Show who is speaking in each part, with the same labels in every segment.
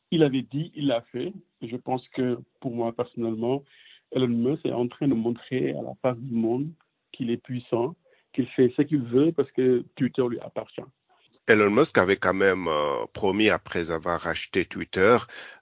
Speaker 1: Il avait dit, il l'a fait. Je pense que pour moi personnellement, Elon Musk est en train de montrer à la face du monde qu'il est puissant, qu'il fait ce qu'il veut parce que Twitter lui appartient.
Speaker 2: Elon Musk avait quand même promis, après avoir racheté Twitter,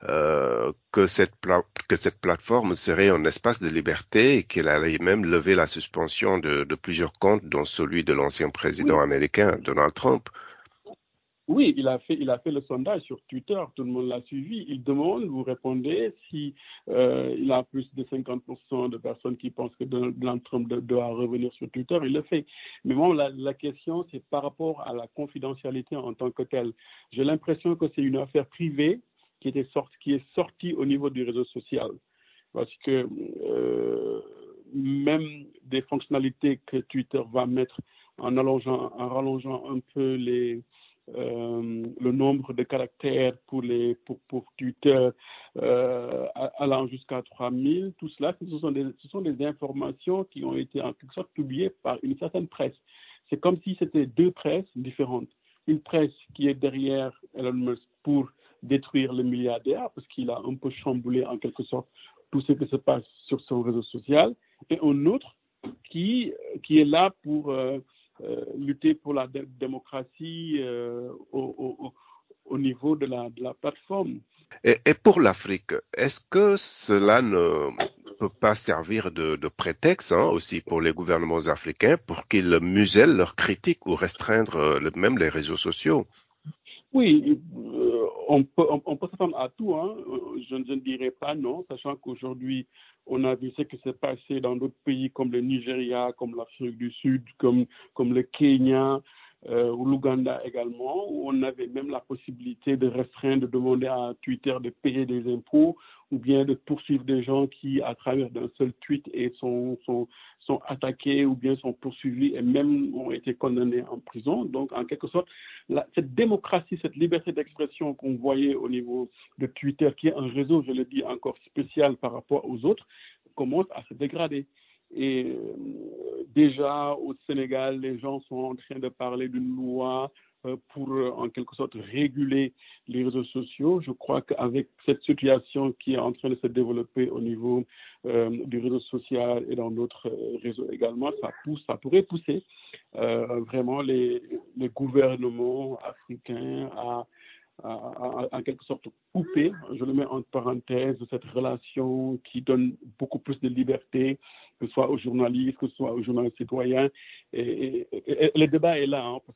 Speaker 2: que cette plateforme serait un espace de liberté et qu'il allait même lever la suspension de plusieurs comptes, dont celui de l'ancien président
Speaker 1: Oui,
Speaker 2: américain, Donald Trump.
Speaker 1: oui, il a fait le sondage sur Twitter, tout le monde l'a suivi. Il demande, vous répondez, si il a plus de 50% de personnes qui pensent que Donald Trump doit revenir sur Twitter, il le fait. Mais moi, la question, c'est par rapport à la confidentialité en tant que telle. J'ai l'impression que c'est une affaire privée qui est sortie au niveau du réseau social. Parce que même des fonctionnalités que Twitter va mettre en rallongeant un peu le nombre de caractères pour Twitter allant jusqu'à 3000, tout cela, ce sont des informations qui ont été en quelque sorte publiées par une certaine presse. C'est comme si c'était deux presses différentes. Une presse qui est derrière Elon Musk pour détruire le milliardaire, parce qu'il a un peu chamboulé en quelque sorte tout ce qui se passe sur son réseau social, et un autre qui est là pour lutter pour la démocratie au niveau de la plateforme.
Speaker 2: Et pour l'Afrique, est-ce que cela ne peut pas servir de prétexte aussi pour les gouvernements africains pour qu'ils musellent leurs critiques ou restreindre même les réseaux sociaux?
Speaker 1: Oui, on peut s'attendre à tout. Hein. Je ne dirais pas non, sachant qu'aujourd'hui, on a vu ce qui s'est passé dans d'autres pays comme le Nigeria, comme l'Afrique du Sud, comme le Kenya, ou l'Ouganda également, où on avait même la possibilité de restreindre, de demander à Twitter de payer des impôts ou bien de poursuivre des gens qui, à travers d'un seul tweet, sont attaqués ou bien sont poursuivis et même ont été condamnés en prison. Donc, en quelque sorte, cette démocratie, cette liberté d'expression qu'on voyait au niveau de Twitter, qui est un réseau, je le dis encore, spécial par rapport aux autres, commence à se dégrader. Et déjà au Sénégal, les gens sont en train de parler d'une loi pour en quelque sorte réguler les réseaux sociaux. Je crois qu'avec cette situation qui est en train de se développer au niveau du réseau social et dans d'autres réseaux également, ça pourrait pousser vraiment les gouvernements africains à en quelque sorte couper, je le mets en parenthèse, cette relation qui donne beaucoup plus de liberté, que ce soit aux journalistes, que ce soit aux journalistes citoyens. Et le débat est là, hein, parce